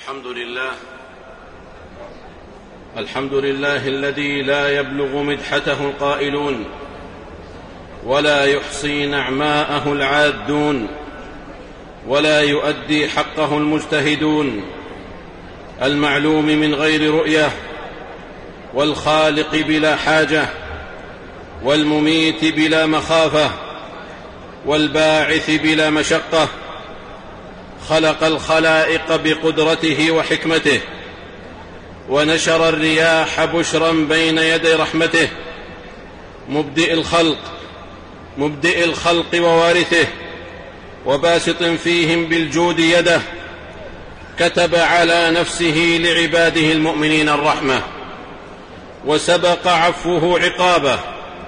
الحمد لله الذي لا يبلغ مدحته القائلون ولا يحصي نعماءه العادون ولا يؤدي حقه المجتهدون، المعلوم من غير رؤية والخالق بلا حاجة والمميت بلا مخافة والباعث بلا مشقة، خلق الخلائق بقدرته وحكمته ونشر الرياح بشرا بين يدي رحمته، مبدئ الخلق ووارثه وباسط فيهم بالجود يده، كتب على نفسه لعباده المؤمنين الرحمة، وسبق عفوه عقابه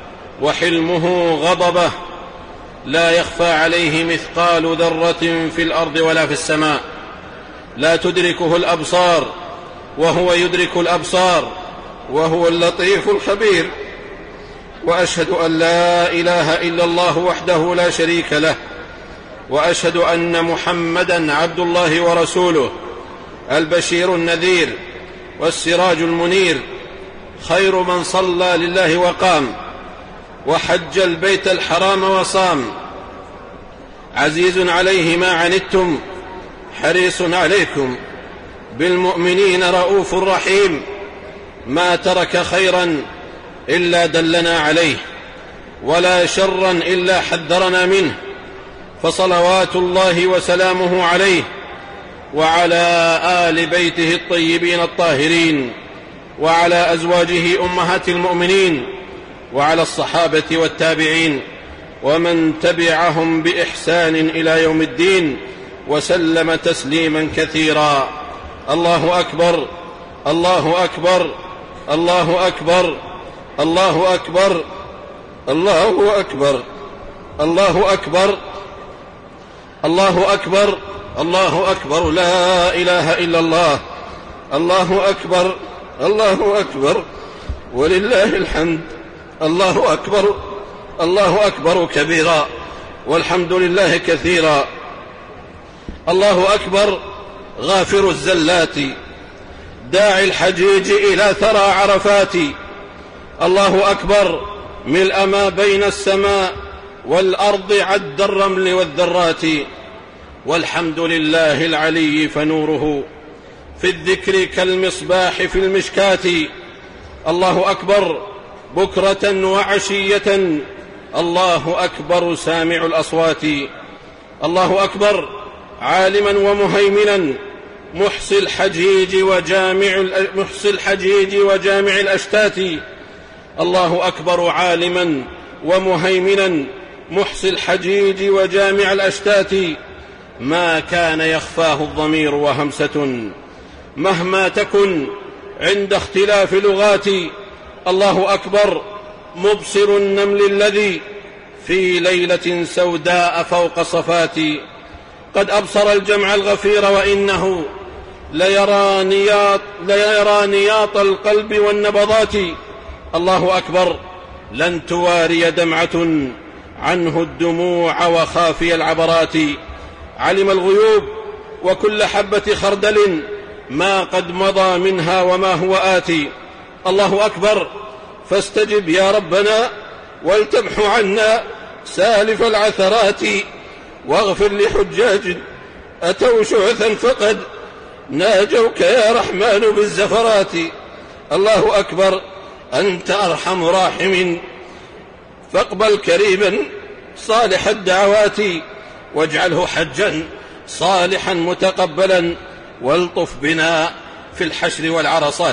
وحلمه غضبه، لا يخفى عليه مثقال ذرة في الأرض ولا في السماء، لا تدركه الأبصار وهو يدرك الأبصار، وهو اللطيف الخبير. وأشهد أن لا إله إلا الله وحده لا شريك له، وأشهد أن محمدًا عبد الله ورسوله، البشير النذير والسراج المنير، خير من صلى لله وقام وحج البيت الحرام وصام، عزيز عليه ما عنتم حريص عليكم بالمؤمنين رؤوف رحيم، ما ترك خيرا إلا دلنا عليه ولا شرا إلا حذرنا منه، فصلوات الله وسلامه عليه وعلى آل بيته الطيبين الطاهرين وعلى أزواجه أمهات المؤمنين وعلى الصحابة والتابعين ومن تبعهم بإحسان إلى يوم الدين وسلم تسليما كثيرا. الله أكبر الله أكبر الله أكبر الله أكبر الله أكبر الله أكبر الله أكبر الله أكبر، لا إله إلا الله، الله أكبر الله أكبر ولله الحمد، الله أكبر الله أكبر كبيرا والحمد لله كثيرا، الله أكبر غافر الزلات داعي الحجيج إلى ثرى عرفات، الله أكبر ملء ما بين السماء والأرض عد الرمل والذرات، والحمد لله العلي فنوره في الذكر كالمصباح في المشكاة، الله أكبر بكرة وعشية، الله أكبر سامع الأصوات، الله أكبر عالما ومهيمنا محصي الحجيج وجامع الأشتات، الله أكبر عالما ومهيمنا محصي الحجيج وجامع الأشتات، ما كان يخفاه الضمير وهمسة مهما تكن عند اختلاف لغاتي، الله أكبر مبصر النمل الذي في ليلة سوداء فوق صفاتي، قد أبصر الجمع الغفير وإنه ليرى نياط القلب والنبضات، الله أكبر لن تواري دمعة عنه الدموع وخافي العبرات، علم الغيوب وكل حبة خردل ما قد مضى منها وما هو آتي، الله أكبر فاستجب يا ربنا ولتمح عنا سالف العثرات، واغفر لحجاج أتوا شعثا فقد ناجوك يا رحمن بالزفرات، الله أكبر أنت أرحم راحم فاقبل كريما صالح الدعوات، واجعله حجا صالحا متقبلا والطف بنا في الحشر والعرصات،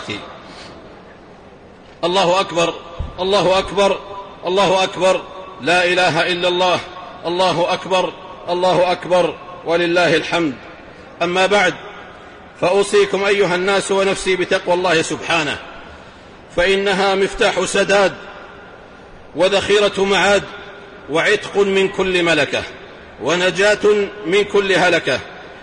الله أكبر الله أكبر الله أكبر، لا إله إلا الله، الله أكبر الله أكبر ولله الحمد. أما بعد، فأوصيكم أيها الناس ونفسي بتقوى الله سبحانه، فإنها مفتاح سداد وذخيرة معاد وعتق من كل ملكة ونجاة من كل هلكة،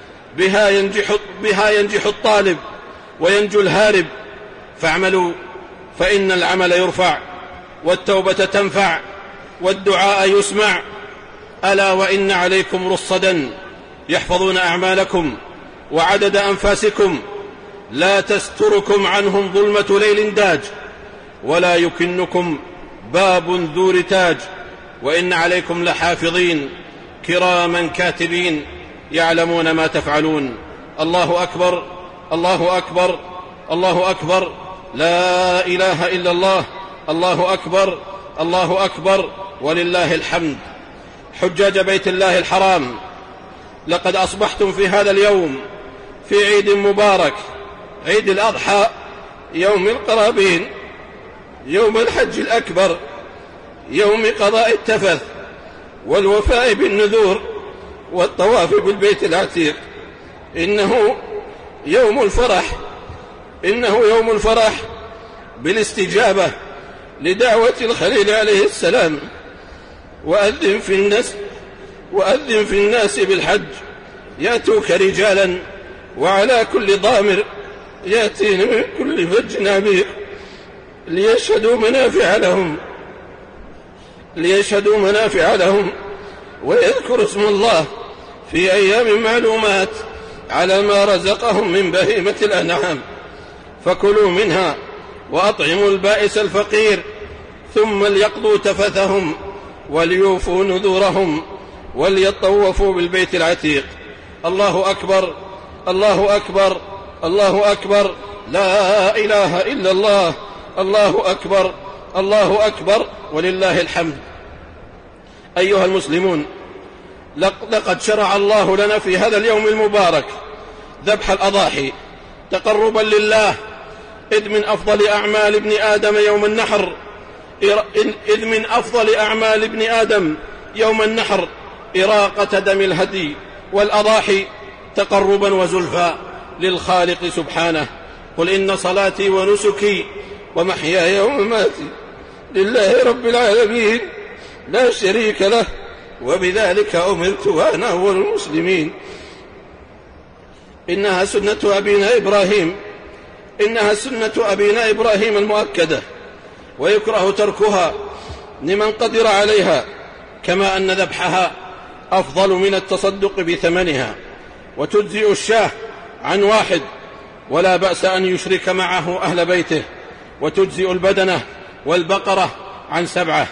بها ينجح الطالب وينجو الهارب، فاعملوا فإن العمل يرفع والتوبة تنفع والدعاء يسمع، ألا وإن عليكم رصدا يحفظون أعمالكم وعدد أنفاسكم لا تستركم عنهم ظلمة ليل داج، ولا يكنكم باب ذو رتاج، وإن عليكم لحافظين كراما كاتبين يعلمون ما تفعلون. الله أكبر، الله أكبر، الله أكبر، لا إله إلا الله، الله أكبر، الله أكبر، ولله الحمد. حجاج بيت الله الحرام، لقد أصبحتم في هذا اليوم في عيد مبارك، عيد الأضحى، يوم القرابين، يوم الحج الأكبر، يوم قضاء التفث والوفاء بالنذور والطواف بالبيت العتيق. إنه يوم الفرح، إنه يوم الفرح بالاستجابة لدعوة الخليل عليه السلام. وأذن في الناس بالحج يأتوك رجالا وعلى كل ضامر يأتين من كل فج عميق ليشهدوا منافع لهم ويذكروا اسم الله في أيام معلومات على ما رزقهم من بهيمة الأنعام. فكلوا منها وأطعموا البائس الفقير، ثم ليقضوا تفثهم وليوفوا نذورهم وليطوفوا بالبيت العتيق. الله أكبر، الله أكبر، الله أكبر، لا إله إلا الله، الله أكبر، الله أكبر، ولله الحمد. أيها المسلمون، لقد شرع الله لنا في هذا اليوم المبارك ذبح الأضاحي تقربا لله، إذ من أفضل أعمال ابن آدم يوم النحر إراقة دم الهدي، والأضاحي تقربا وزلفا للخالق سبحانه. قل إن صلاتي ونسكي ومحياي ومماتي لله رب العالمين لا شريك له، وبذلك أمرت وأنا أول المسلمين. إنها سنة أبينا إبراهيم المؤكدة، ويكره تركها لمن قدر عليها، كما أن ذبحها أفضل من التصدق بثمنها. وتجزئ الشاة عن واحد ولا بأس أن يشرك معه أهل بيته، وتجزئ البدنة والبقرة عن 7.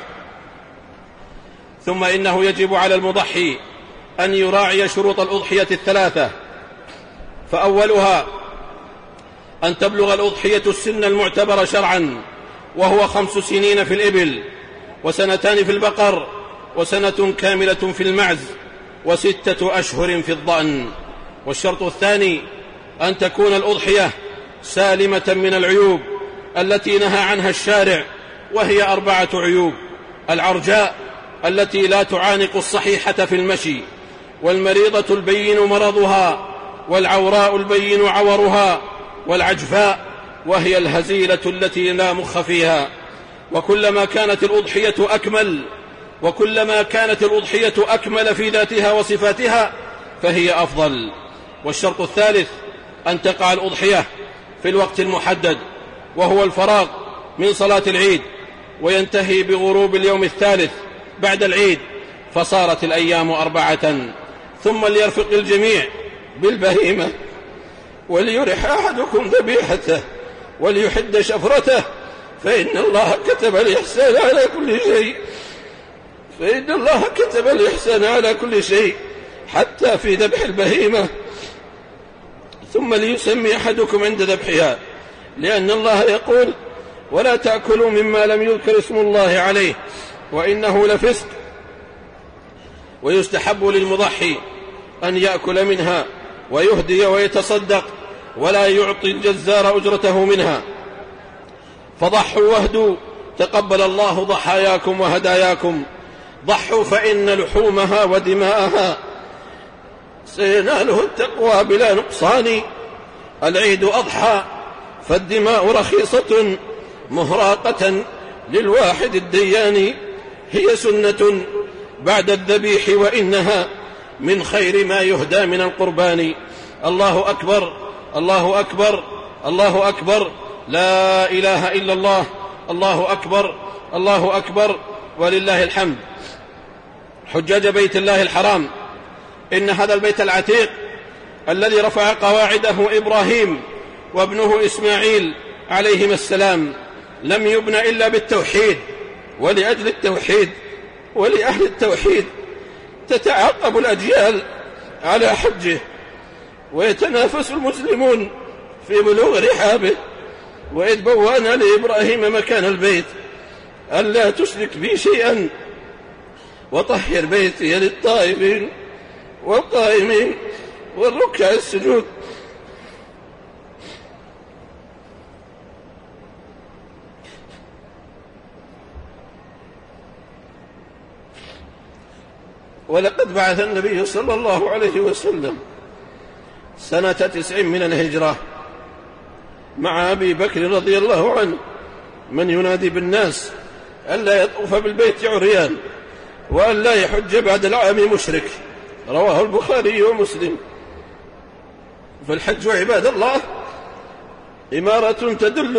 ثم إنه يجب على المضحي أن يراعي شروط الأضحية 3، فأولها أن تبلغ الأضحية السن المعتبر شرعا، وهو 5 سنين في الإبل، و2 في البقر، و1 كاملة في المعز، و6 أشهر في الضأن. والشرط الثاني أن تكون الأضحية سالمة من العيوب التي نهى عنها الشارع، وهي 4 عيوب: العرجاء التي لا تعانق الصحيحة في المشي، والمريضة البين مرضها، والعوراء البين عورها، والعجفاء وهي الهزيلة التي لا مخ فيها. وكلما كانت الأضحية أكمل في ذاتها وصفاتها فهي أفضل. والشرط الثالث أن تقع الأضحية في الوقت المحدد، وهو الفراغ من صلاة العيد، وينتهي بغروب اليوم الثالث بعد العيد، فصارت الأيام 4. ثم ليرفق الجميع بالبهيمة، وليرح أحدكم ذبيحته وليحد شفرته، فإن الله كتب الإحسان على كل شيء حتى في ذبح البهيمة. ثم ليسمي أحدكم عند ذبحها، لأن الله يقول: ولا تأكلوا مما لم يذكر اسم الله عليه وإنه لفسق. ويستحب للمضحي أن يأكل منها ويهدي ويتصدق، ولا يعطي الجزار أجرته منها. فضحوا واهدوا، تقبل الله ضحاياكم وهداياكم. ضحوا فإن لحومها ودماءها سيناله التقوى بلا نقصان. العيد أضحى فالدماء رخيصة مهراقة للواحد الديان، هي سنة بعد الذبيح وإنها من خير ما يهدى من القربان. الله أكبر، الله أكبر، الله أكبر، لا إله إلا الله، الله أكبر، الله أكبر، ولله الحمد. حجاج بيت الله الحرام، إن هذا البيت العتيق الذي رفع قواعده إبراهيم وابنه إسماعيل عليهما السلام لم يبن إلا بالتوحيد، ولأجل التوحيد ولأهل التوحيد تتعاقب الأجيال على حجه، ويتنافس المسلمون في بلوغ رحابه. وإذ بوأنا لإبراهيم مكان البيت ألا تشرك بي شيئا وطهر بيتي للطائفين والقائمين والركع السجود. ولقد بعث النبي صلى الله عليه وسلم سنة 9 من الهجرة مع أبي بكر رضي الله عنه من ينادي بالناس ألا يطوف بالبيت عريان وألا يحج بعد العام مشرك، رواه البخاري ومسلم. فالحج عباد الله إمارة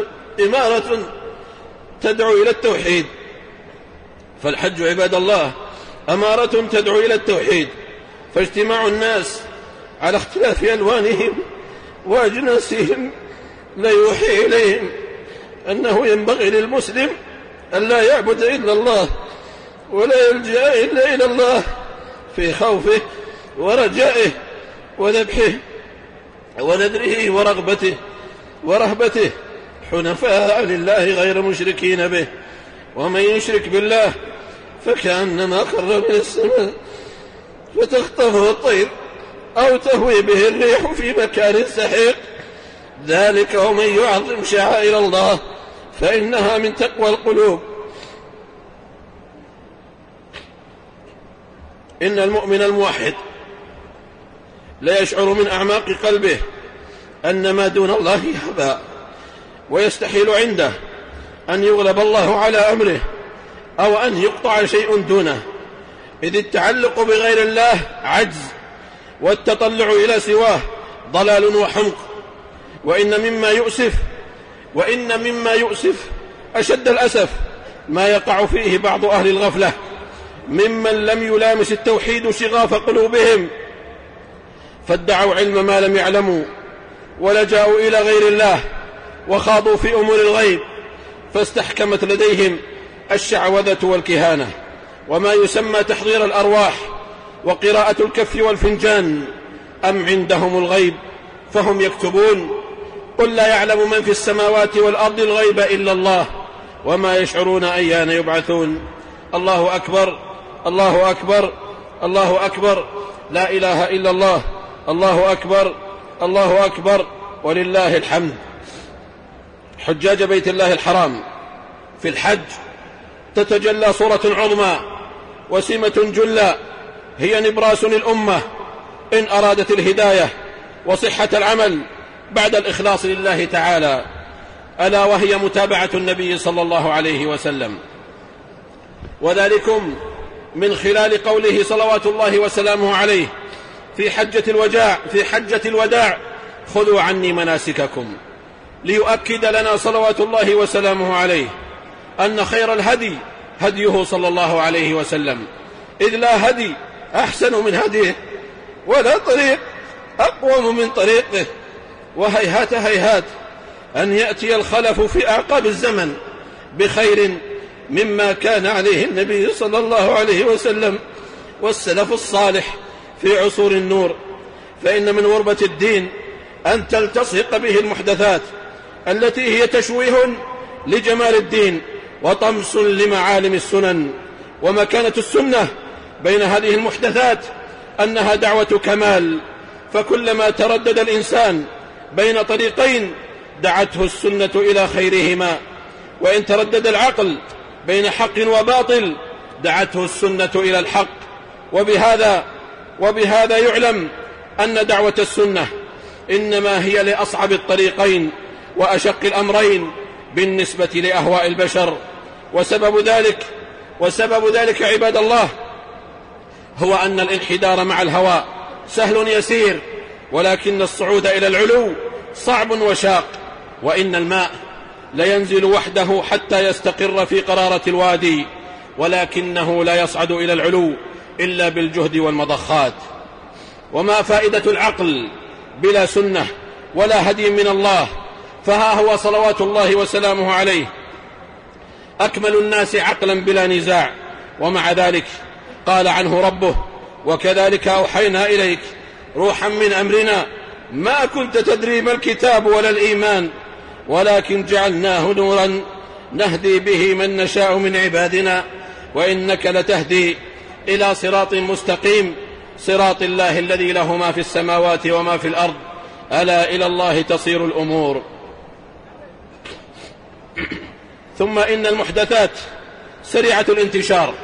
تدعو إلى التوحيد، فالحج عباد الله أمارة تدعو إلى التوحيد، فاجتماع الناس على اختلاف ألوانهم وأجناسهم لا يوحي إليهم أنه ينبغي للمسلم أن لا يعبد إلا الله ولا يلجأ إلا إلى الله في خوفه ورجائه وذبحه ونذره ورهبته حنفاء لله غير مشركين به. ومن يشرك بالله فكأنما خر من السماء فتخطفه الطير أو تهوي به الريح في مكان سحيق، ذلك ومن يعظم شعائر الله فإنها من تقوى القلوب. إن المؤمن الموحد لا يشعر من أعماق قلبه أن ما دون الله هباء، ويستحيل عنده أن يغلب الله على أمره أو أن يقطع شيء دونه، إذ التعلق بغير الله عجز، والتطلع إلى سواه ضلال وحمق. وإن مما يؤسف أشد الأسف ما يقع فيه بعض أهل الغفلة ممن لم يلامس التوحيد شغاف قلوبهم، فادعوا علم ما لم يعلموا، ولجأوا إلى غير الله وخاضوا في أمور الغيب، فاستحكمت لديهم الشعوذة والكهانة وما يسمى تحضير الأرواح وقراءة الكف والفنجان. أم عندهم الغيب فهم يكتبون؟ قل لا يعلم من في السماوات والأرض الغيب إلا الله وما يشعرون أيان يبعثون. الله أكبر، الله أكبر، الله أكبر، لا إله إلا الله، الله أكبر، الله أكبر، ولله الحمد. حجاج بيت الله الحرام في الحج تتجلى صورة عظمى وسمة جلى هي نبراس الأمة إن أرادت الهداية وصحة العمل بعد الإخلاص لله تعالى، ألا وهي متابعة النبي صلى الله عليه وسلم، وذلكم من خلال قوله صلوات الله وسلامه عليه في حجة الوداع خذوا عني مناسككم، ليؤكد لنا صلوات الله وسلامه عليه أن خير الهدي هديه صلى الله عليه وسلم، إذ لا هدي أحسن من هديه ولا طريق أقوم من طريقه، وهيهات هيهات أن يأتي الخلف في أعقاب الزمن بخير مما كان عليه النبي صلى الله عليه وسلم والسلف الصالح في عصور النور. فإن من غربة الدين أن تلتصق به المحدثات التي هي تشويه لجمال الدين وطمس لمعالم السنن. ومكانة السنة بين هذه المحدثات أنها دعوة كمال، فكلما تردد الإنسان بين طريقين دعته السنة إلى خيرهما، وإن تردد العقل بين حق وباطل دعته السنة إلى الحق. وبهذا يعلم أن دعوة السنة إنما هي لأصعب الطريقين وأشق الأمرين بالنسبة لأهواء البشر. وسبب ذلك عباد الله هو أن الانحدار مع الهوى سهل يسير، ولكن الصعود إلى العلو صعب وشاق. وإن الماء لينزل وحده حتى يستقر في قرارة الوادي، ولكنه لا يصعد إلى العلو إلا بالجهد والمضخات. وما فائدة العقل بلا سنة ولا هدي من الله فها هو صلوات الله وسلامه عليه أكمل الناس عقلا بلا نزاع، ومع ذلك قال عنه ربه: وكذلك أوحينا إليك روحا من أمرنا ما كنت تدري ما الكتاب ولا الإيمان ولكن جعلناه نورا نهدي به من نشاء من عبادنا وإنك لتهدي إلى صراط مستقيم صراط الله الذي له ما في السماوات وما في الأرض ألا إلى الله تصير الأمور. ثم إن المحدثات سريعة الانتشار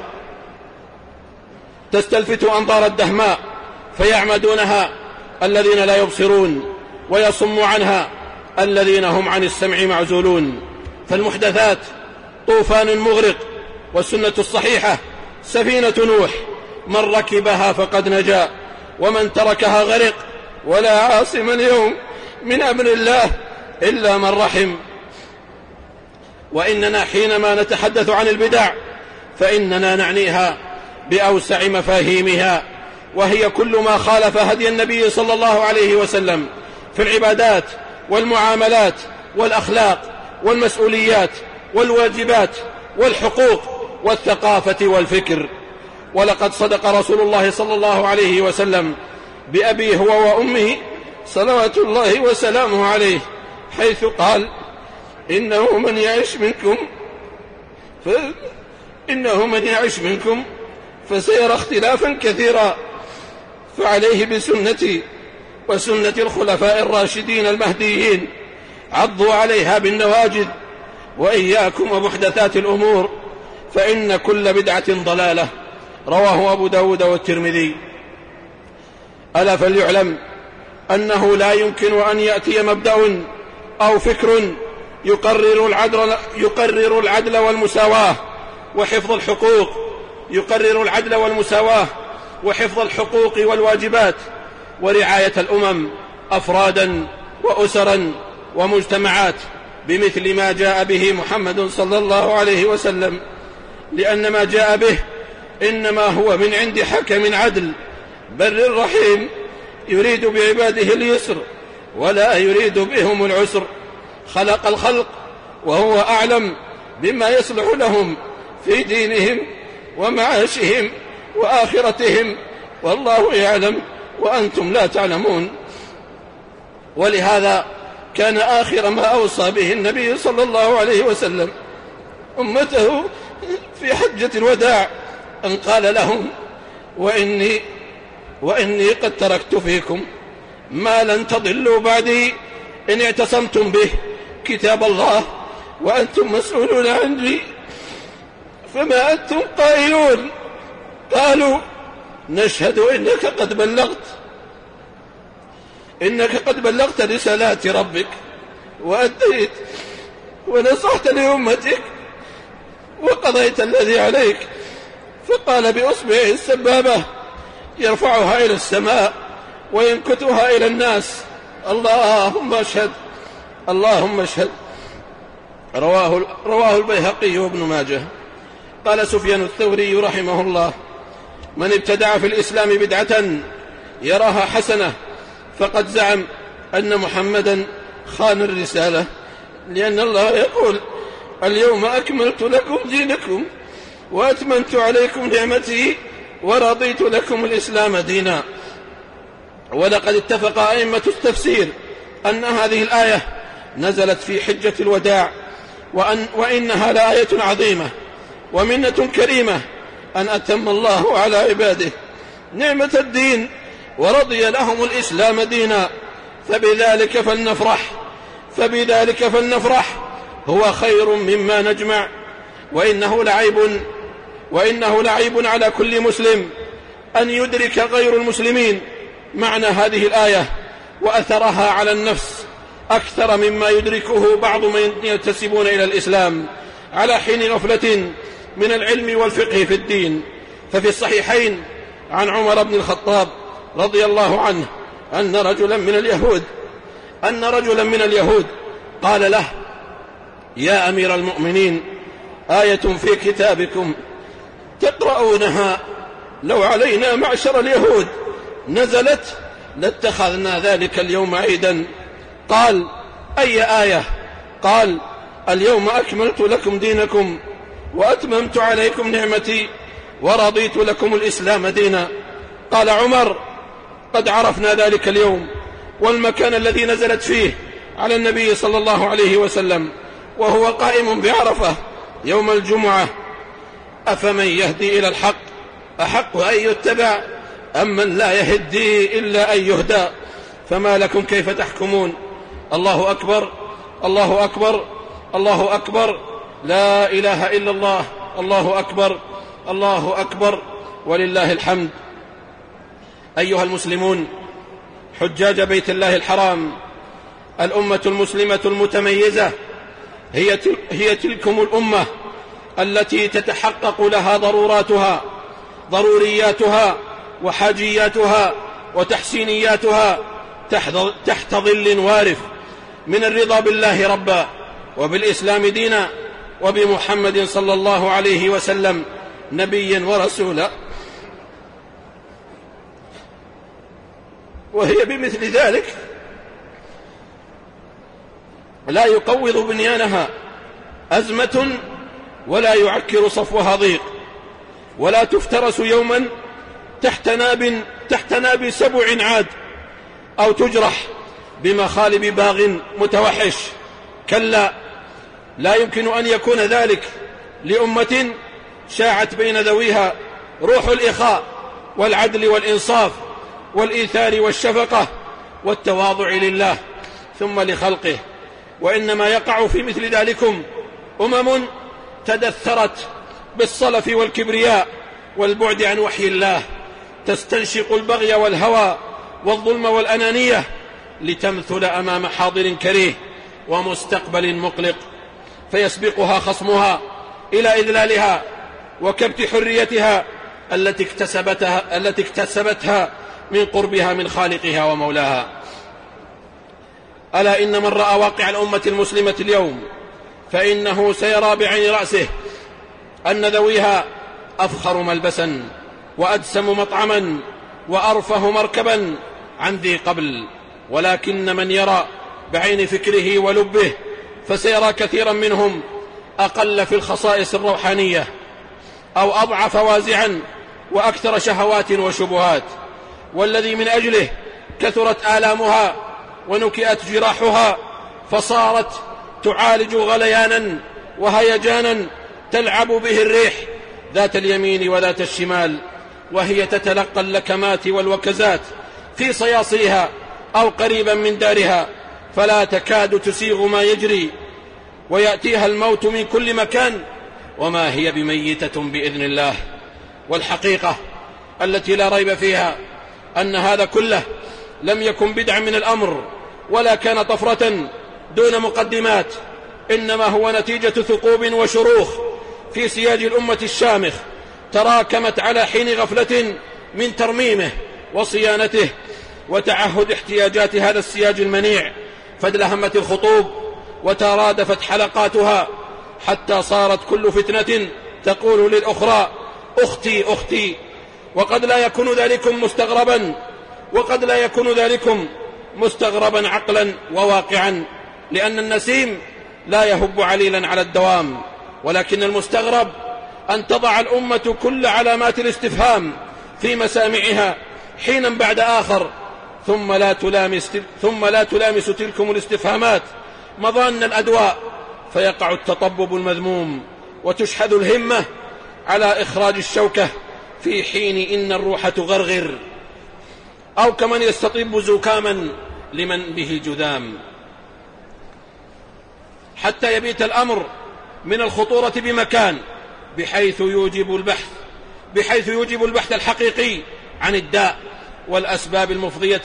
تستلفت أنظار الدهماء فيعمدونها الذين لا يبصرون ويصم عنها الذين هم عن السمع معزولون. فالمحدثات طوفان مغرق، والسنة الصحيحة سفينة نوح، من ركبها فقد نجا ومن تركها غرق، ولا عاصم اليوم من أمر الله إلا من رحم. وإننا حينما نتحدث عن البدع فإننا نعنيها بأوسع مفاهيمها، وهي كل ما خالف هدي النبي صلى الله عليه وسلم في العبادات والمعاملات والأخلاق والمسؤوليات والواجبات والحقوق والثقافة والفكر. ولقد صدق رسول الله صلى الله عليه وسلم بأبي هو وأمه صلوات الله وسلامه عليه حيث قال: إنه من يعش منكم فسيرى اختلافا كثيرا، فعليه بسنتي وسنة الخلفاء الراشدين المهديين، عضوا عليها بالنواجذ، وإياكم ومحدثات الأمور فإن كل بدعة ضلالة. رواه أبو داود والترمذي. ألا فليعلم أنه لا يمكن أن يأتي مبدأ أو فكر يقرر العدل والمساواة وحفظ الحقوق، يقرر العدل والمساواة وحفظ الحقوق والواجبات ورعاية الأمم أفرادا وأسرا ومجتمعات بمثل ما جاء به محمد صلى الله عليه وسلم، لأن ما جاء به إنما هو من عند حكم عدل بر رحيم يريد بعباده اليسر ولا يريد بهم العسر. خلق الخلق وهو أعلم بما يصلح لهم في دينهم ومعاشهم وآخرتهم، والله يعلم وأنتم لا تعلمون. ولهذا كان آخر ما أوصى به النبي صلى الله عليه وسلم أمته في حجة الوداع أن قال لهم: وإني قد تركت فيكم ما لن تضلوا بعدي إن اعتصمتم به، كتاب الله وأنتم مسؤولون عني، فما أنتم قائلون؟ قالوا: نشهد إنك قد بلغت رسالات ربك وأديت ونصحت لأمتك وقضيت الذي عليك. فقال بأصبعه السبابة يرفعها إلى السماء وينكتها إلى الناس: اللهم اشهد اللهم اشهد. رواه البيهقي وابن ماجه. قال سفيان الثوري رحمه الله: من ابتدع في الإسلام بدعة يراها حسنة فقد زعم أن محمدا خان الرسالة، لأن الله يقول: اليوم أكملت لكم دينكم وأتممت عليكم نعمتي ورضيت لكم الإسلام دينا. ولقد اتفق أئمة التفسير أن هذه الآية نزلت في حجة الوداع، وإنها لآية عظيمة ومنة كريمة أن أتم الله على عباده نعمة الدين ورضي لهم الإسلام دينا، فبذلك فلنفرح هو خير مما نجمع. وإنه لعيب على كل مسلم أن يدرك غير المسلمين معنى هذه الآية وأثرها على النفس أكثر مما يدركه بعض من ينتسبون إلى الإسلام على حين غفلة من العلم والفقه في الدين. ففي الصحيحين عن عمر بن الخطاب رضي الله عنه أن رجلا من اليهود قال له: يا أمير المؤمنين، آية في كتابكم تقرؤونها لو علينا معشر اليهود نزلت لاتخذنا ذلك اليوم عيدا. قال: أي آية؟ قال: اليوم أكملت لكم دينكم وأتممت عليكم نعمتي ورضيت لكم الإسلام دينا. قال عمر: قد عرفنا ذلك اليوم والمكان الذي نزلت فيه على النبي صلى الله عليه وسلم وهو قائم بعرفة يوم الجمعة. أفمن يهدي إلى الحق أحق أن يتبع أم من لا يهدي إلا أن يهدى؟ فما لكم كيف تحكمون؟ الله أكبر، الله أكبر، الله أكبر، لا إله إلا الله، الله أكبر، الله أكبر، ولله الحمد. أيها المسلمون، حجاج بيت الله الحرام، الأمة المسلمة المتميزة هي تلكم الأمة التي تتحقق لها ضرورياتها وحاجياتها وتحسينياتها تحت ظل وارف من الرضا بالله ربا وبالإسلام دينا وبمحمد صلى الله عليه وسلم نبيا ورسولا. وهي بمثل ذلك لا يقوض بنيانها أزمة ولا يعكر صفوها ضيق، ولا تفترس يوما تحت ناب سبع عاد، أو تجرح بمخالب باغ متوحش. كلا، لا يمكن أن يكون ذلك لأمة شاعت بين ذويها روح الإخاء والعدل والإنصاف والإيثار والشفقة والتواضع لله ثم لخلقه. وإنما يقع في مثل ذلكم أمم تدثرت بالصلف والكبرياء والبعد عن وحي الله، تستنشق البغي والهوى والظلم والأنانية لتمثل أمام حاضر كريه ومستقبل مقلق، فيسبقها خصمها إلى إذلالها وكبت حريتها التي اكتسبتها من قربها من خالقها ومولاها. ألا إن من رأى واقع الأمة المسلمة اليوم فإنه سيرى بعين رأسه أن ذويها أفخر ملبسا وأدسم مطعما وأرفه مركبا عن ذي قبل، ولكن من يرى بعين فكره ولبه فسيرى كثيرا منهم أقل في الخصائص الروحانية، أو أضعف وازعا وأكثر شهوات وشبهات، والذي من أجله كثرت آلامها ونكئت جراحها، فصارت تعالج غليانا وهيجانا تلعب به الريح ذات اليمين وذات الشمال، وهي تتلقى اللكمات والوكزات في صياصيها أو قريبا من دارها، فلا تكاد تسيغ ما يجري، ويأتيها الموت من كل مكان وما هي بميتة بإذن الله. والحقيقة التي لا ريب فيها أن هذا كله لم يكن بدعا من الأمر ولا كان طفرة دون مقدمات، إنما هو نتيجة ثقوب وشروخ في سياج الأمة الشامخ تراكمت على حين غفلة من ترميمه وصيانته وتعهد احتياجات هذا السياج المنيع، فادلهمت الخطوب وترادفت حلقاتها حتى صارت كل فتنة تقول للأخرى أختي أختي. وقد لا يكون ذلكم مستغربا عقلا وواقعا، لأن النسيم لا يهب عليلا على الدوام، ولكن المستغرب أن تضع الأمة كل علامات الاستفهام في مسامعها حينا بعد آخر، ثم لا تلامس تلكم الاستفهامات مظان الأدواء، فيقع التطبب المذموم وتشحذ الهمة على إخراج الشوكة، في حين إن الروح تغرغر، أو كمن يستطيب زكاما لمن به جذام، حتى يبيت الأمر من الخطورة بمكان بحيث يوجب البحث الحقيقي عن الداء والأسباب المفضية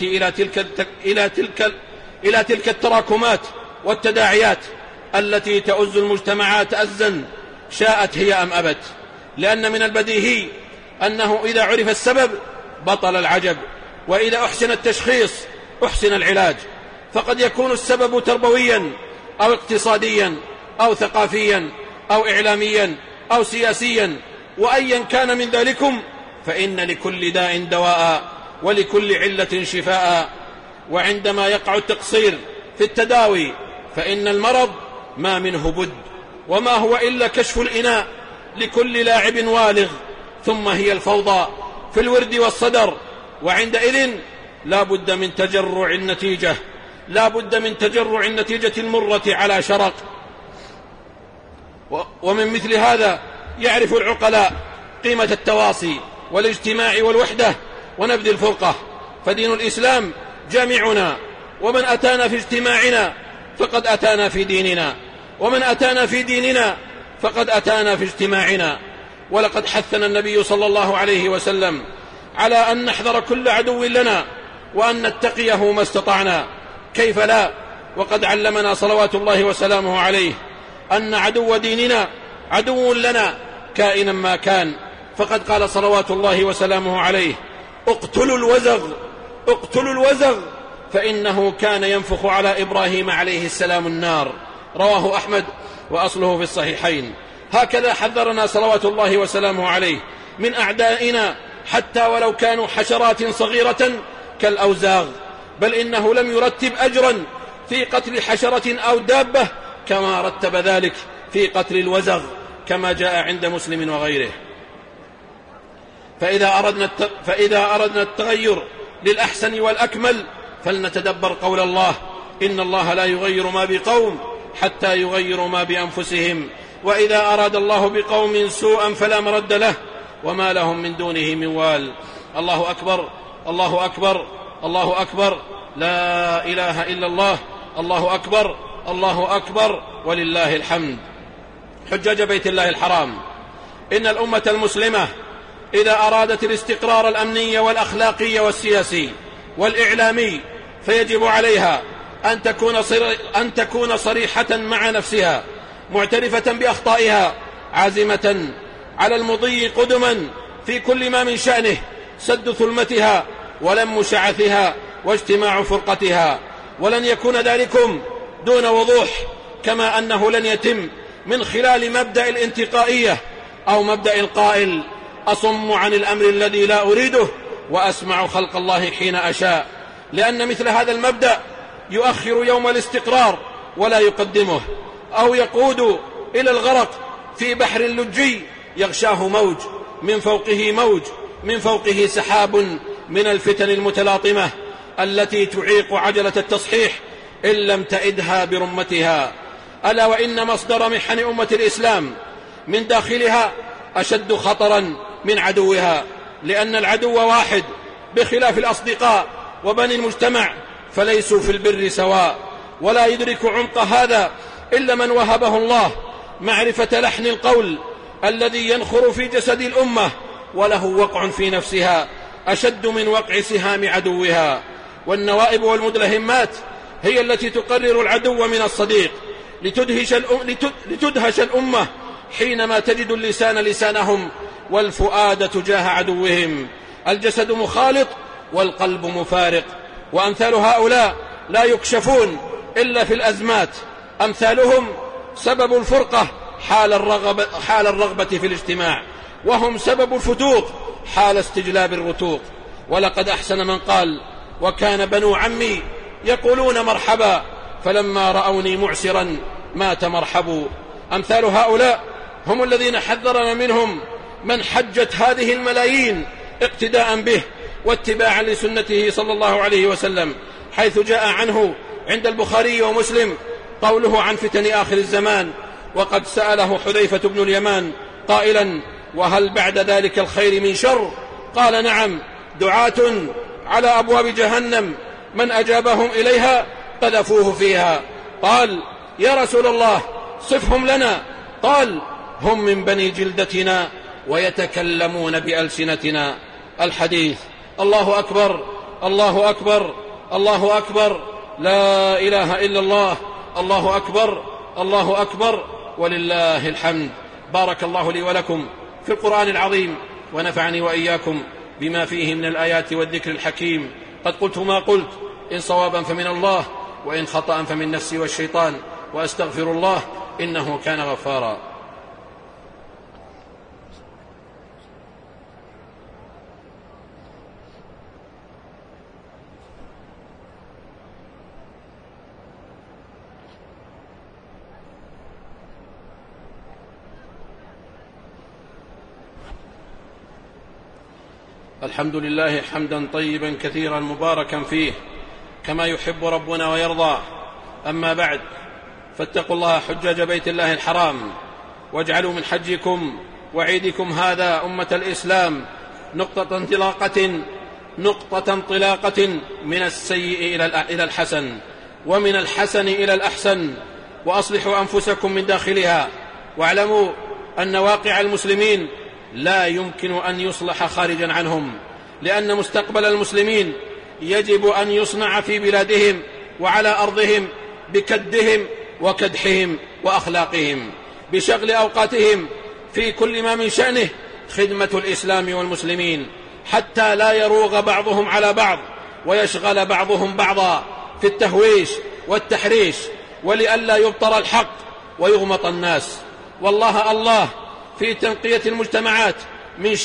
إلى تلك التراكمات والتداعيات التي تؤز المجتمعات أزا شاءت هي أم أبت. لأن من البديهي أنه إذا عرف السبب بطل العجب، وإذا أحسن التشخيص أحسن العلاج، فقد يكون السبب تربويا أو اقتصاديا أو ثقافيا أو إعلاميا أو سياسيا، وأيا كان من ذلكم فإن لكل داء دواء ولكل علة شفاء. وعندما يقع التقصير في التداوي فإن المرض ما منه بد، وما هو إلا كشف الإناء لكل لاعب والغ، ثم هي الفوضى في الورد والصدر، وعندئذ لا بد من تجرع النتيجة، لا بد من تجرع النتيجة المرة على شرق. ومن مثل هذا يعرف العقلاء قيمة التواصي والاجتماع والوحدة ونبذ الفرقة، فدين الإسلام جامعنا، ومن أتانا في اجتماعنا فقد أتانا في ديننا، ومن أتانا في ديننا فقد أتانا في اجتماعنا. ولقد حثنا النبي صلى الله عليه وسلم على أن نحذر كل عدو لنا وأن نتقيه ما استطعنا، كيف لا، وقد علمنا صلوات الله وسلامه عليه أن عدو ديننا عدو لنا كائنا ما كان، فقد قال صلوات الله وسلامه عليه: اقتلوا الوزغ، اقتلوا الوزغ فإنه كان ينفخ على إبراهيم عليه السلام النار، رواه أحمد وأصله في الصحيحين. هكذا حذرنا صلوات الله وسلامه عليه من أعدائنا حتى ولو كانوا حشرات صغيرة كالأوزاغ، بل إنه لم يرتب أجرا في قتل حشرة أو دابة كما رتب ذلك في قتل الوزغ، كما جاء عند مسلم وغيره. فإذا أردنا التغير للأحسن والأكمل فلنتدبر قول الله: إن الله لا يغير ما بقوم حتى يغيروا ما بأنفسهم، وإذا أراد الله بقوم سوءا فلا مرد له وما لهم من دونه من وال. الله أكبر، الله أكبر، الله أكبر، لا إله إلا الله، الله أكبر، الله أكبر، ولله الحمد. حجاج بيت الله الحرام، إن الأمة المسلمة إذا أرادت الاستقرار الأمني والأخلاقي والسياسي والإعلامي فيجب عليها أن تكون صريحة مع نفسها، معترفة بأخطائها، عازمة على المضي قدما في كل ما من شأنه سد ثلمتها ولم شعثها واجتماع فرقتها. ولن يكون ذلكم دون وضوح، كما أنه لن يتم من خلال مبدأ الانتقائية أو مبدأ القائل: أصم عن الأمر الذي لا أريده وأسمع خلق الله حين أشاء، لأن مثل هذا المبدأ يؤخر يوم الاستقرار ولا يقدمه، أو يقود إلى الغرق في بحر لجي يغشاه موج من فوقه موج من فوقه سحاب من الفتن المتلاطمة التي تعيق عجلة التصحيح إن لم تئدها برمتها. ألا وإن مصدر محن أمة الإسلام من داخلها أشد خطرا من عدوها، لأن العدو واحد بخلاف الأصدقاء وبني المجتمع، فليسوا في البر سواء، ولا يدرك عمق هذا إلا من وهبه الله معرفة لحن القول الذي ينخر في جسد الأمة وله وقع في نفسها أشد من وقع سهام عدوها. والنوائب والمدلهمات هي التي تقرر العدو من الصديق، لتدهش الأمة حينما تجد اللسان لسانهم والفؤاد تجاه عدوهم. الجسد مخالط والقلب مفارق، وأمثال هؤلاء لا يكشفون إلا في الأزمات. أمثالهم سبب الفرقة حال الرغبة في الاجتماع، وهم سبب الفتوق حال استجلاب الرتوق. ولقد أحسن من قال: وكان بنو عمي يقولون مرحبا فلما رأوني معسرا ما تمرحبوا. أمثال هؤلاء هم الذين حذرنا منهم من حجت هذه الملايين اقتداء به واتباعا لسنته صلى الله عليه وسلم، حيث جاء عنه عند البخاري ومسلم قوله عن فتن آخر الزمان: وقد سأله حذيفة بن اليمان قائلا: وهل بعد ذلك الخير من شر؟ قال: نعم، دعاة على أبواب جهنم من أجابهم إليها قذفوه فيها. قال: يا رسول الله صفهم لنا. قال: هم من بني جلدتنا ويتكلمون بألسنتنا. الحديث. الله أكبر، الله أكبر، الله أكبر، لا إله إلا الله، الله أكبر، الله أكبر، ولله الحمد. بارك الله لي ولكم في القرآن العظيم، ونفعني وإياكم بما فيه من الآيات والذكر الحكيم. قد قلت ما قلت، إن صوابا فمن الله، وإن خطأ فمن نفسي والشيطان، وأستغفر الله إنه كان غفارا. الحمد لله حمدا طيبا كثيرا مباركا فيه كما يحب ربنا ويرضى. أما بعد، فاتقوا الله حجاج بيت الله الحرام، واجعلوا من حجكم وعيدكم هذا أمة الإسلام نقطة انطلاقة من السيء إلى الحسن، ومن الحسن إلى الأحسن، وأصلحوا أنفسكم من داخلها. واعلموا أن واقع المسلمين لا يمكن أن يصلح خارجا عنهم، لأن مستقبل المسلمين يجب أن يصنع في بلادهم وعلى أرضهم بكدهم وكدحهم وأخلاقهم، بشغل أوقاتهم في كل ما من شأنه خدمة الإسلام والمسلمين، حتى لا يروغ بعضهم على بعض ويشغل بعضهم بعضا في التهويش والتحريش، ولئلا يبطر الحق ويغمط الناس. والله الله في تنقية المجتمعات من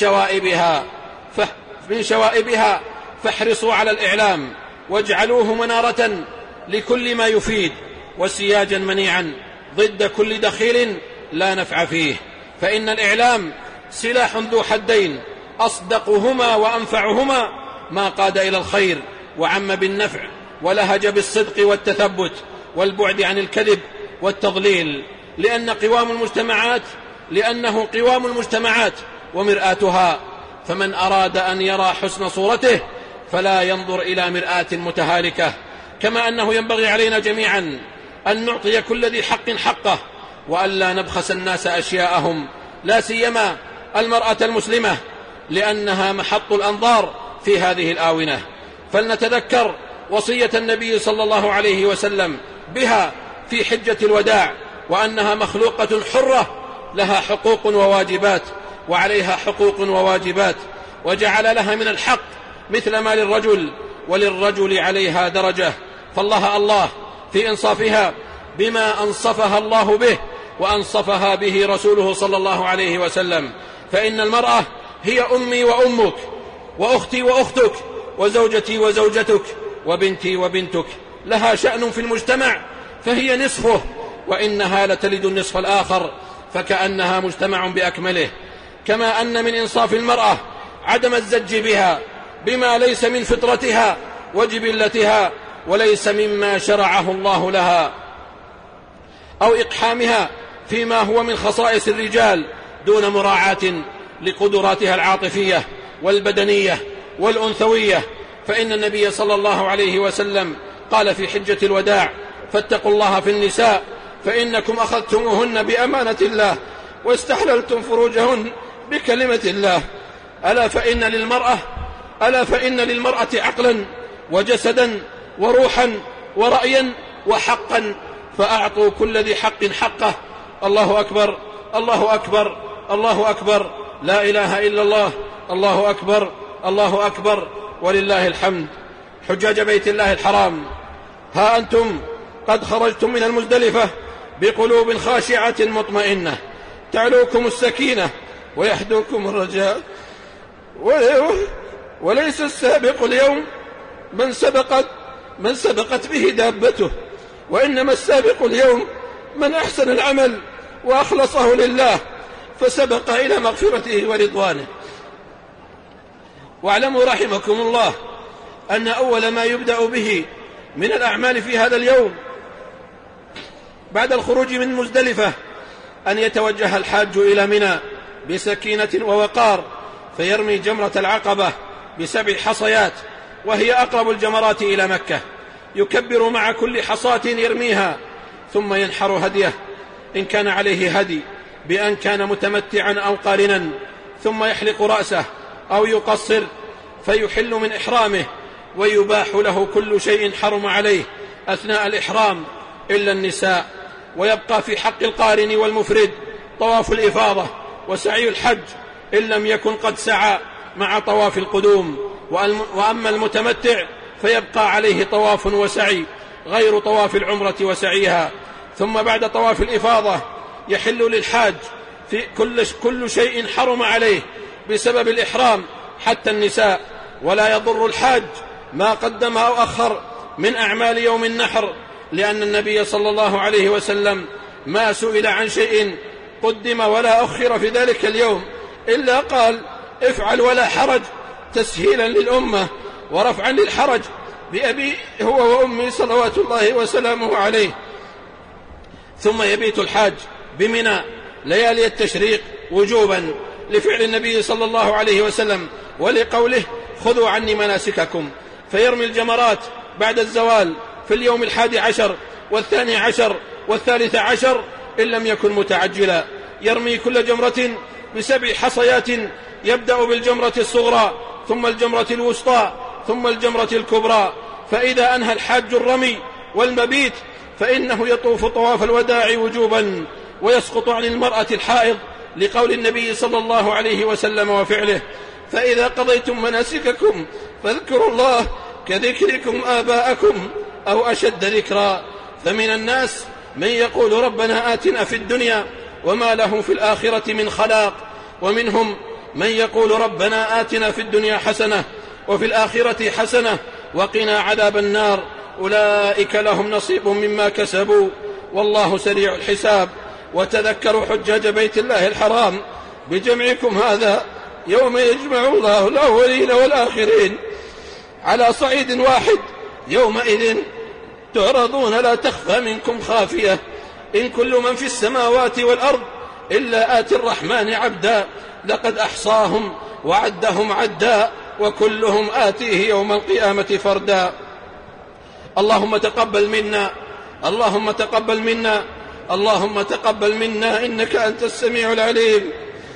شوائبها فاحرصوا على الإعلام، واجعلوه منارة لكل ما يفيد، وسياجا منيعا ضد كل دخيل لا نفع فيه. فإن الإعلام سلاح ذو حدين، أصدقهما وأنفعهما ما قاد إلى الخير وعم بالنفع، ولهج بالصدق والتثبت والبعد عن الكذب والتضليل، لأنه قوام المجتمعات ومرآتها. فمن أراد أن يرى حسن صورته فلا ينظر إلى مرآة متهالكة. كما أنه ينبغي علينا جميعا أن نعطي كل ذي حق حقه، وألا نبخس الناس أشياءهم، لا سيما المرأة المسلمة، لأنها محط الأنظار في هذه الآونة. فلنتذكر وصية النبي صلى الله عليه وسلم بها في حجة الوداع، وأنها مخلوقة حرة لها حقوق وواجبات، وعليها حقوق وواجبات، وجعل لها من الحق مثل ما للرجل، وللرجل عليها درجة. فالله الله في إنصافها بما أنصفها الله به وأنصفها به رسوله صلى الله عليه وسلم. فإن المرأة هي أمي وأمك، وأختي وأختك، وزوجتي وزوجتك، وبنتي وبنتك، لها شأن في المجتمع فهي نصفه، وإنها لتلد النصف الآخر، فكأنها مجتمع بأكمله. كما أن من إنصاف المرأة عدم الزج بها بما ليس من فطرتها وجبلتها، وليس مما شرعه الله لها، أو إقحامها فيما هو من خصائص الرجال دون مراعاة لقدراتها العاطفية والبدنية والأنثوية. فإن النبي صلى الله عليه وسلم قال في حجة الوداع: فاتقوا الله في النساء فإنكم أخذتموهن بأمانة الله واستحللتم فروجهن بكلمة الله. ألا فإن للمرأة عقلا وجسدا وروحا ورأيا وحقا، فأعطوا كل ذي حق حقه. الله أكبر، الله أكبر، الله أكبر، لا إله إلا الله، الله أكبر، الله أكبر، ولله الحمد. حجاج بيت الله الحرام، ها أنتم قد خرجتم من المزدلفة بقلوب خاشعة مطمئنة، تعلوكم السكينة ويحدوكم الرجاء، وليس السابق اليوم من سبقت به دابته، وإنما السابق اليوم من أحسن العمل وأخلصه لله فسبق إلى مغفرته ورضوانه. واعلموا رحمكم الله أن أول ما يبدأ به من الأعمال في هذا اليوم بعد الخروج من مزدلفة أن يتوجه الحاج إلى منى بسكينة ووقار، فيرمي جمرة العقبة ب7 حصيات، وهي أقرب الجمرات إلى مكة. يكبر مع كل حصاة يرميها، ثم ينحر هديه إن كان عليه هدي، بأن كان متمتعا أو قارنا، ثم يحلق رأسه أو يقصر فيحل من إحرامه، ويباح له كل شيء حرم عليه أثناء الإحرام إلا النساء. ويبقى في حق القارن والمفرد طواف الإفاضة وسعي الحج إن لم يكن قد سعى مع طواف القدوم. وأما المتمتع فيبقى عليه طواف وسعي غير طواف العمرة وسعيها. ثم بعد طواف الإفاضة يحل للحاج في كل شيء حرم عليه بسبب الإحرام حتى النساء، ولا يضر الحاج ما قدم أو أخر من أعمال يوم النحر، لأن النبي صلى الله عليه وسلم ما سئل عن شيء قدم ولا أخر في ذلك اليوم إلا قال: افعل ولا حرج، تسهيلا للأمة ورفعا للحرج بأبي هو وأمي صلوات الله وسلامه عليه. ثم يبيت الحاج بمنى ليالي التشريق وجوبا لفعل النبي صلى الله عليه وسلم ولقوله خذوا عني مناسككم، فيرمي الجمرات بعد الزوال في اليوم 11 و12 و13 إن لم يكن متعجلا. يرمي كل جمرة ب7 حصيات، يبدأ بالجمرة الصغرى ثم الجمرة الوسطى ثم الجمرة الكبرى. فإذا أنهى الحاج الرمي والمبيت فإنه يطوف طواف الوداع وجوبا ويسقط عن المرأة الحائض لقول النبي صلى الله عليه وسلم وفعله فإذا قضيتم مناسككم فاذكروا الله كذكركم آباءكم أو أشد ذكرا. فمن الناس من يقول ربنا آتنا في الدنيا وما له في الآخرة من خلاق، ومنهم من يقول ربنا آتنا في الدنيا حسنة وفي الآخرة حسنة وقنا عذاب النار. أولئك لهم نصيب مما كسبوا والله سريع الحساب. وتذكروا حجاج بيت الله الحرام بجمعكم هذا يوم يجمع الله الأولين والآخرين على صعيد واحد، يومئذ تعرضون لا تخفى منكم خافية. إن كل من في السماوات والأرض إلا آتي الرحمن عبدا، لقد أحصاهم وعدهم عدا وكلهم آتيه يوم القيامة فردا. اللهم تقبل منا، اللهم تقبل منا، اللهم تقبل منا إنك أنت السميع العليم،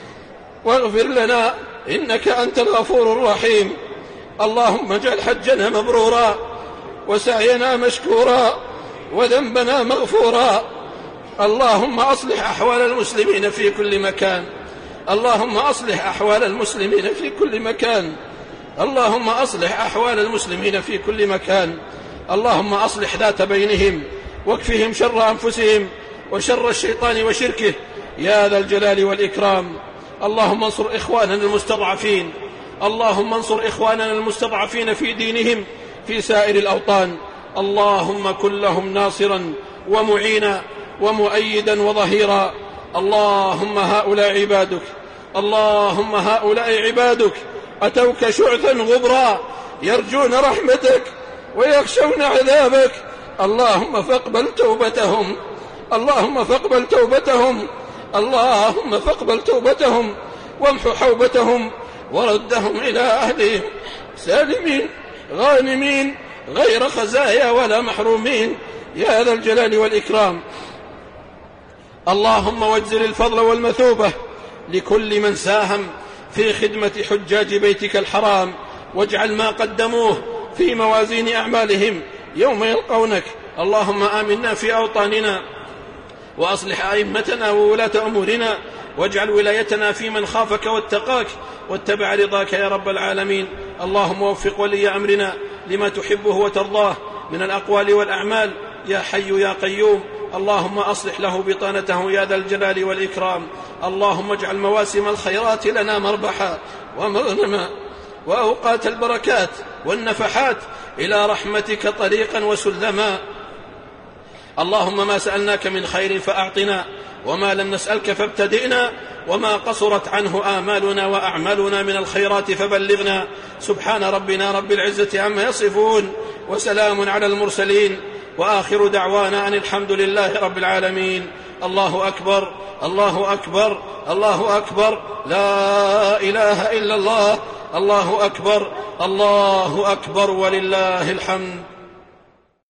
واغفر لنا إنك أنت الغفور الرحيم. اللهم اجعل حجنا مبرورا وسعينا مشكورا وذنبنا مغفورا. اللهم أصلح أحوال المسلمين في كل مكان، اللهم أصلح أحوال المسلمين في كل مكان، اللهم أصلح أحوال المسلمين في كل مكان. اللهم أصلح ذات بينهم واكفهم شر أنفسهم وشر الشيطان وشركه يا ذا الجلال والإكرام. اللهم انصر إخواننا المستضعفين، اللهم انصر إخواننا المستضعفين في دينهم في سائر الأوطان. اللهم كن لهم ناصرا ومعينا ومؤيدا وظهيرا. اللهم هؤلاء عبادك، اللهم هؤلاء عبادك أتوك شعثا غبرا يرجون رحمتك ويخشون عذابك. اللهم فاقبل توبتهم، اللهم فاقبل توبتهم، اللهم فاقبل توبتهم وامحو حوبتهم وردهم إلى أهلهم سالمين غانمين غير خزايا ولا محرومين يا ذا الجلال والإكرام. اللهم واجزل الفضل والمثوبة لكل من ساهم في خدمة حجاج بيتك الحرام، واجعل ما قدموه في موازين أعمالهم يوم يلقونك. اللهم آمنا في أوطاننا وأصلح أئمتنا وولاة أمورنا، واجعل ولايتنا في من خافك واتقاك واتبع رضاك يا رب العالمين. اللهم وفق ولي أمرنا لما تحبه وترضاه من الأقوال والأعمال يا حي يا قيوم. اللهم أصلح له بطانته يا ذا الجلال والإكرام. اللهم اجعل مواسم الخيرات لنا مربحا ومغنما، وأوقات البركات والنفحات إلى رحمتك طريقا وسلما. اللهم ما سألناك من خير فأعطنا، وما لم نسألك فابتدئنا، وما قصرت عنه آمالنا وأعمالنا من الخيرات فبلغنا. سبحان ربنا رب العزة عما يصفون، وسلام على المرسلين، وآخر دعوانا أن الحمد لله رب العالمين. الله أكبر، الله أكبر، الله أكبر، لا إله إلا الله، الله أكبر، الله أكبر، ولله الحمد.